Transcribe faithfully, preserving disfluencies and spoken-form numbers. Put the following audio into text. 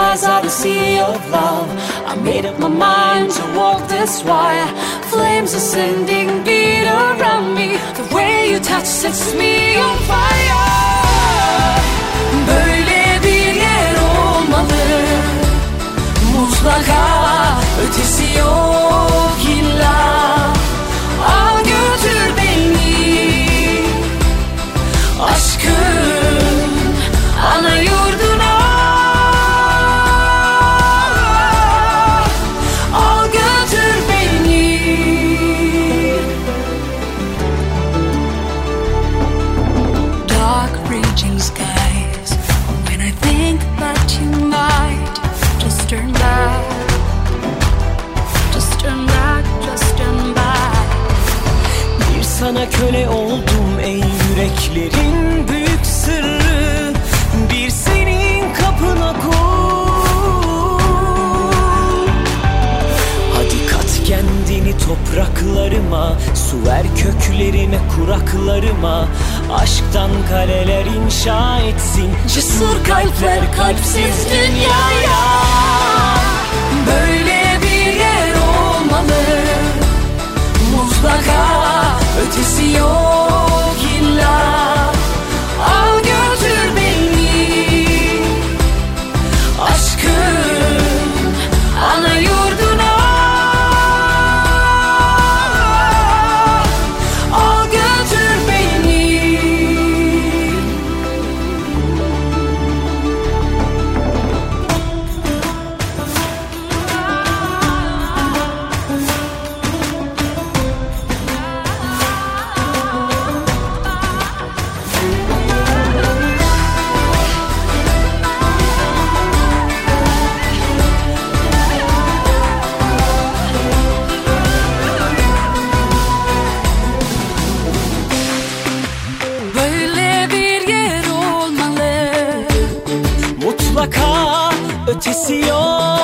skies are the sea of love. I made up my mind to walk this wire. Flames ascending, beat around me. The way you touch sets me on fire. Böyle bir yer olmalı, mutlaka ötesi yok illa. Al götür beni aşkın ana yurduna. Al götür beni. Dark raging skies, when I think that you might just turn back, just turn back, just turn back. Bir sana köle oldum ey yüreklerin büyük sırrı. Bir senin kapına koy. Hadi kat kendini topraklarıma, su ver köklerime, kuraklarıma. Aşktan kaleler inşa etsin cesur kalpler kalpsiz dünyaya. Böyle bir yer olmalı, mutlaka ötesi yok illa. Al götür beni aşkın ana yurduna. Al götür beni. Böyle bir yer olmalı, mutlaka ötesi yok.